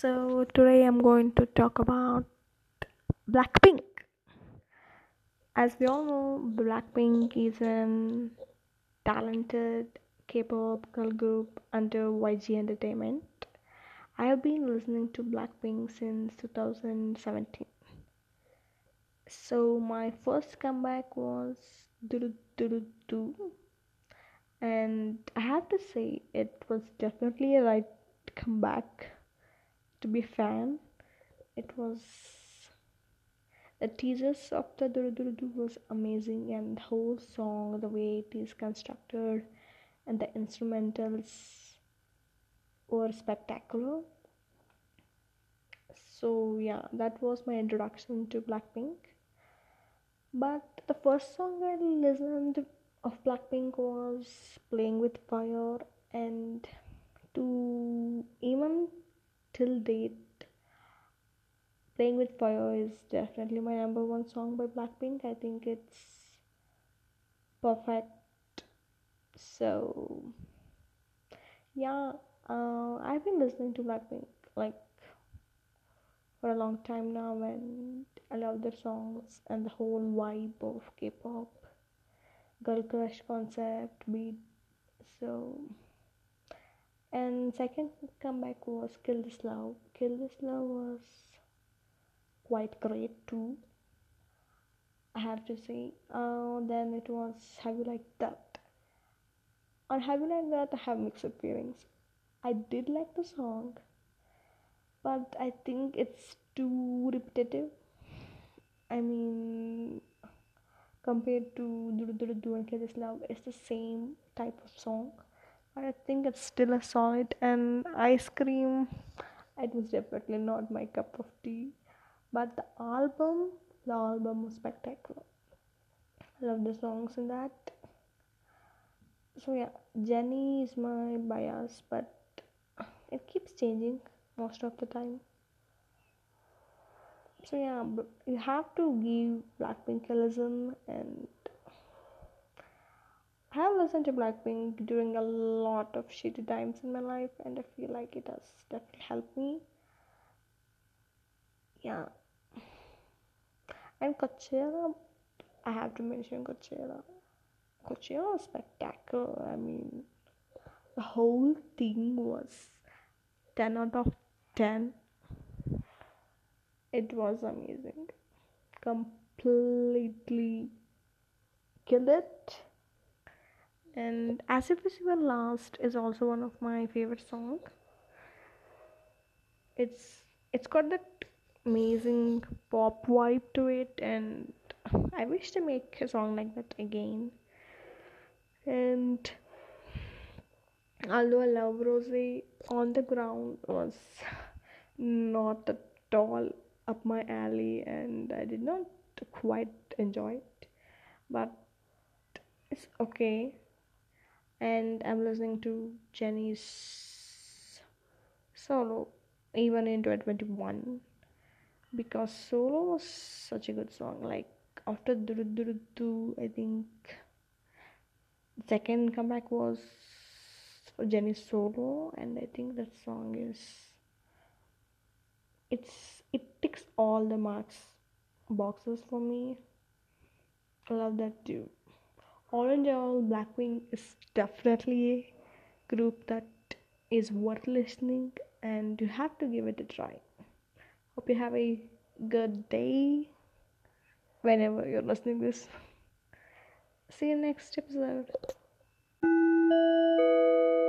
So today I'm going to talk about Blackpink. As we all know, Blackpink is an talented K-pop girl group under YG Entertainment. I have been listening to Blackpink since 2017. So my first comeback was Do Do Do, and I have to say it was definitely a right comeback to be a fan. It was the teasers of the Durudurudu was amazing, and the whole song, the way it is constructed, and the instrumentals were spectacular. So yeah, that was my introduction to Blackpink. But the first song I listened of Blackpink was "Playing with Fire," and to even till date, "Playing with Fire" is definitely my number one song by Blackpink. I think it's perfect. So yeah, I've been listening to Blackpink like for a long time now, and I love their songs and the whole vibe of K-pop, girl crush concept, beat. So, and second comeback was Kill This Love. Kill This Love was quite great too, I have to say. Then it was Have You Like That. On Have You Like That, I have mixed feelings. I did like the song, but I think it's too repetitive. I mean, compared to Do Do Do and Kill This Love, it's the same type of song. But I think it's still a solid. And Ice Cream, it was definitely not my cup of tea. But the album was spectacular. I love the songs in that. So yeah, Jenny is my bias, but it keeps changing most of the time. So yeah, you have to give Blackpink a listen, and I have listened to Blackpink during a lot of shitty times in my life, and I feel like it has definitely helped me. Yeah, and Coachella, I have to mention Coachella. Coachella was spectacular. I mean, the whole thing was 10 out of 10. It was amazing. Completely killed it. And As If We Were Last is also one of my favorite songs. It's got that amazing pop vibe to it, and I wish to make a song like that again. And although I love Rose, On the Ground was not at all up my alley, and I did not quite enjoy it, but it's okay. And I'm listening to Jenny's solo even in 2021, because solo was such a good song. Like after Duru Duru Du, I think the second comeback was for Jenny's solo, and I think that song is it ticks all the marks boxes for me. I love that too. All in all, Blackpink is definitely a group that is worth listening, and you have to give it a try. Hope you have a good day whenever you're listening this. See you next episode.